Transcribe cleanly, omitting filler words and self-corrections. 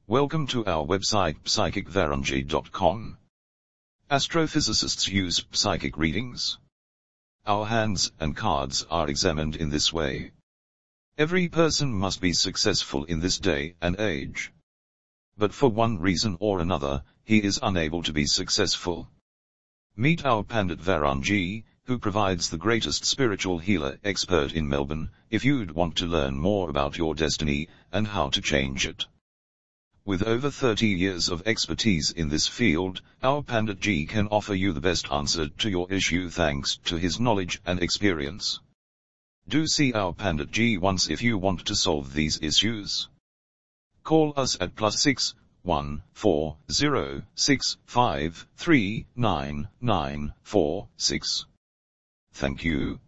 Welcome to our website psychicvarunji.com. Astrophysicists use psychic readings. Our hands and cards are examined in this way. Every person must be successful in this day and age. But for one reason or another, he is unable to be successful. Meet our Pandit Varunji, who provides the greatest spiritual healer expert in Melbourne, if you'd want to learn more about your destiny and how to change it. With over 30 years of expertise in this field, our Pandit Ji can offer you the best answer to your issue thanks to his knowledge and experience. Do see our Pandit Ji once if you want to solve these issues. Call us at +6 1 4 0 6 5 3 9 9 4 6. Thank you.